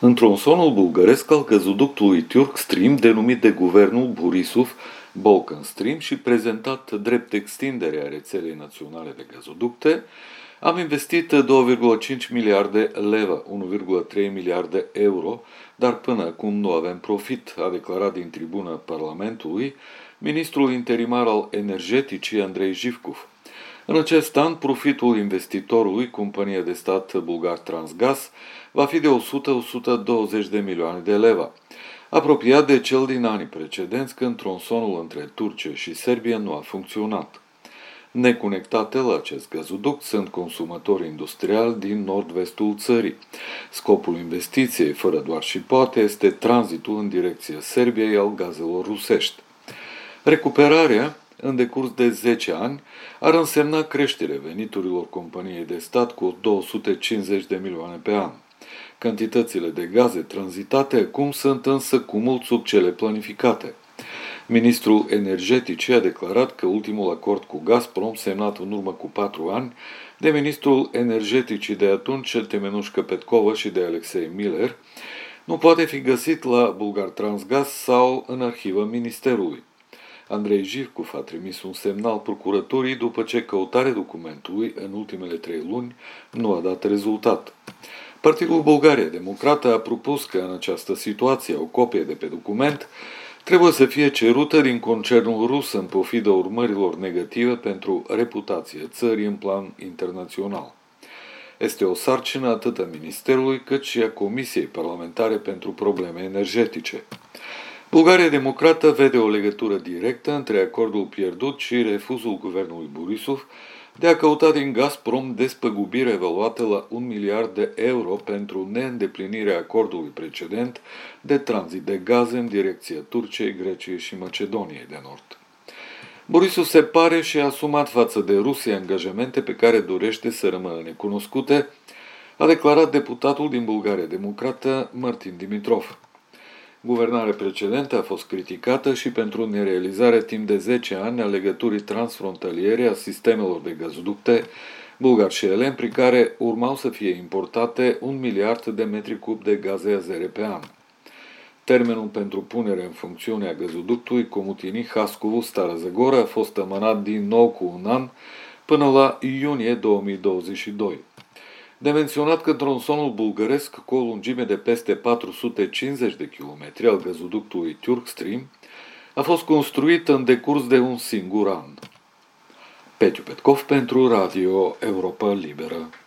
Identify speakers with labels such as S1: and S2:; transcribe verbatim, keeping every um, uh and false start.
S1: În tronsonul bulgăresc al gazoductului Turk Stream, denumit de guvernul Borisov Balkan Stream și prezentat drept extindere a rețelei naționale de gazoducte, am investit două virgulă cinci miliarde leva, unu virgulă trei miliarde euro, dar până acum nu avem profit, a declarat din tribuna Parlamentului ministrul interimar al energeticii Andrei Jivkov. În acest an, profitul investitorului, compania de stat Bulgartransgaz, va fi de o sută - o sută douăzeci de milioane de leva, apropiat de cel din anii precedenți, când tronsonul între Turcia și Serbia nu a funcționat. Neconectate la acest gazoduct sunt consumatori industriali din nord-vestul țării. Scopul investiției, fără doar și poate, este tranzitul în direcția Serbiei al gazelor rusești. Recuperarea, în decurs de zece ani, ar însemna creșterea veniturilor companiei de stat cu două sute cincizeci de milioane pe an. Cantitățile de gaze tranzitate acum sunt însă cu mult sub cele planificate. Ministrul energeticii a declarat că ultimul acord cu Gazprom, semnat în urmă cu patru ani de ministrul energeticii de atunci, Temenușka Petkova, și de Alexei Miller, nu poate fi găsit la Bulgartransgaz sau în arhivă ministerului. Andrei Jivkov a trimis un semnal procuraturii după ce căutarea documentului în ultimele trei luni nu a dat rezultat. Partidul Bulgaria Democrată a propus că în această situație o copie de pe document trebuie să fie cerută din concernul rus în pofida urmărilor negative pentru reputația țării în plan internațional. Este o sarcină atât a Ministerului cât și a Comisiei Parlamentare pentru Probleme Energetice. Bulgaria Democrată vede o legătură directă între acordul pierdut și refuzul guvernului Borisov de a căuta din Gazprom despăgubire evaluată la un miliard de euro pentru neîndeplinirea acordului precedent de tranzit de gaze în direcția Turciei, Greciei și Macedoniei de Nord. Borisov se pare și-a asumat față de Rusia angajamente pe care dorește să rămână necunoscute, a declarat deputatul din Bulgaria Democrată Martin Dimitrov. Guvernarea precedentă a fost criticată și pentru nerealizarea timp de zece ani a legăturii transfrontaliere a sistemelor de gazoducte bulgar și elen, prin care urmau să fie importate un miliard de metri cub de gaze azere pe an. Termenul pentru punerea în funcțiune a gazoductului Comutini-Hascovo-Stara Zagora a fost amânat din nou cu un an până la iunie două mii douăzeci și doi. De menționat că tronsonul bulgăresc, cu o lungime de peste patru sute cincizeci de kilometri al gazoductului Turk Stream, a fost construit în decurs de un singur an. Petiu Petkov pentru Radio Europa Liberă.